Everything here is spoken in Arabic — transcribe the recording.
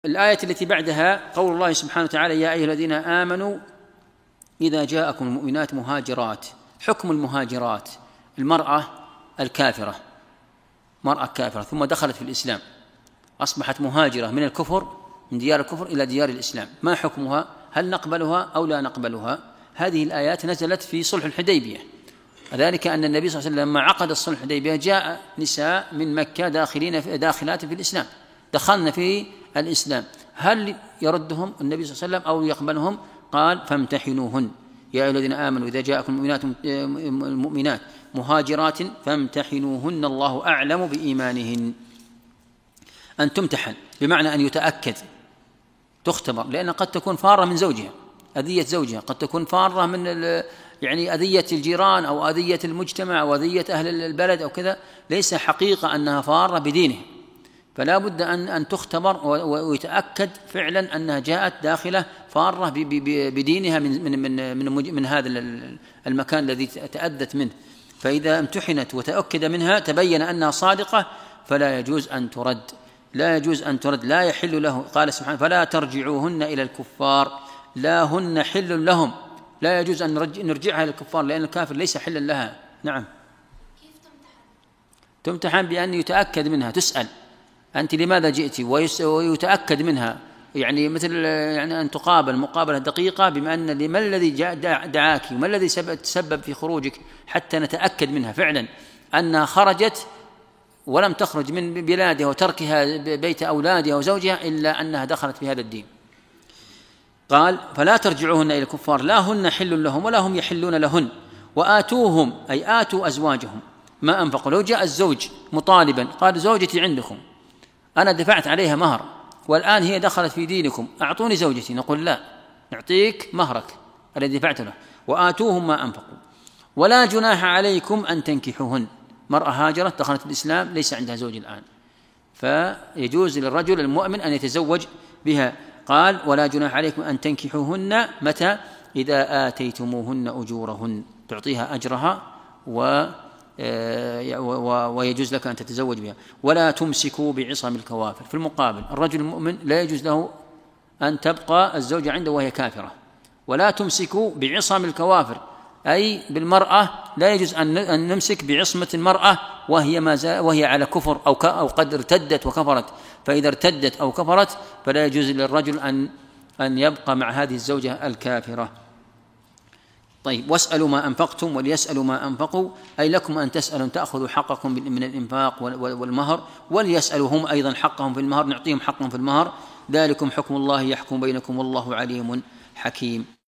الآية التي بعدها قول الله سبحانه وتعالى: يا أيها الذين آمنوا إذا جاءكم المؤمنات مهاجرات. حكم المهاجرات: المرأة الكافرة، مرأة كافرة ثم دخلت في الإسلام، أصبحت مهاجرة من الكفر، من ديار الكفر إلى ديار الإسلام، ما حكمها؟ هل نقبلها أو لا نقبلها؟ هذه الآيات نزلت في صلح الحديبية، ذلك أن النبي صلى الله عليه وسلم لما عقد الصلح الحديبية جاء نساء من مكة داخلات في الإسلام، دخلن في الإسلام، هل يردهم النبي صلى الله عليه وسلم أو يقبلهم؟ قال: فامتحنوهن يا أيها الذين آمنوا إذا جاءكم المؤمنات مهاجرات فامتحنوهن الله أعلم بإيمانهن. أن تمتحن بمعنى أن يتأكد، تختبر، لأن قد تكون فارة من زوجها، أذية زوجها، قد تكون فارة من يعني أذية الجيران أو أذية المجتمع أو أذية أهل البلد أو كذا، ليس حقيقة أنها فارة بدينه، فلا بد أن تختبر ويتأكد فعلا أنها جاءت داخلة فارة بدينها من هذا المكان الذي تأذت منه. فإذا امتحنت وتأكد منها تبين أنها صادقة فلا يجوز أن ترد، لا يجوز أن ترد، لا يحل له. قال سبحانه: فلا ترجعوهن إلى الكفار، لا هن حل لهم، لا يجوز أن نرجعها إلى الكفار لأن الكافر ليس حلا لها. نعم. كيف تمتحن بأن يتأكد منها، تسأل: أنت لماذا جئت؟ ويتأكد منها، يعني مثل يعني أن تقابل مقابلة دقيقة، بما أن لما الذي دعاك وما الذي تسبب في خروجك، حتى نتأكد منها فعلا أنها خرجت ولم تخرج من بلادها وتركها بيت أولادها وزوجها إلا أنها دخلت في هذا الدين. قال: فلا ترجعوهن إلى الكفار، لا هن حل لهم ولا هم يحلون لهن، وآتوهم أي آتوا أزواجهم ما أنفقوا. لو جاء الزوج مطالبا قال: زوجتي عندكم، أنا دفعت عليها مهر والآن هي دخلت في دينكم، أعطوني زوجتي، نقول: لا، نعطيك مهرك الذي دفعت له، وآتوهم ما أنفقوا، ولا جناح عليكم أن تنكحوهن. مرأة هاجرت دخلت الإسلام ليس عندها زوج الآن، فيجوز للرجل المؤمن أن يتزوج بها. قال: ولا جناح عليكم أن تنكحوهن متى؟ إذا آتيتموهن أجورهن، تعطيها أجرها ويجوز لك أن تتزوج بها. ولا تمسكوا بعصم الكوافر. في المقابل الرجل المؤمن لا يجوز له أن تبقى الزوجة عنده وهي كافرة. ولا تمسكوا بعصم الكوافر أي بالمرأة، لا يجوز أن نمسك بعصمة المرأة وهي على كفر أو قد ارتدت وكفرت، فإذا ارتدت أو كفرت فلا يجوز للرجل أن يبقى مع هذه الزوجة الكافرة. طيب: واسألوا ما أنفقتم وليسألوا ما أنفقوا، أي لكم أن تسألوا تأخذوا حقكم من الإنفاق والمهر، وليسألوا هم أيضا حقهم في المهر، نعطيهم حقهم في المهر. ذلكم حكم الله يحكم بينكم والله عليم حكيم.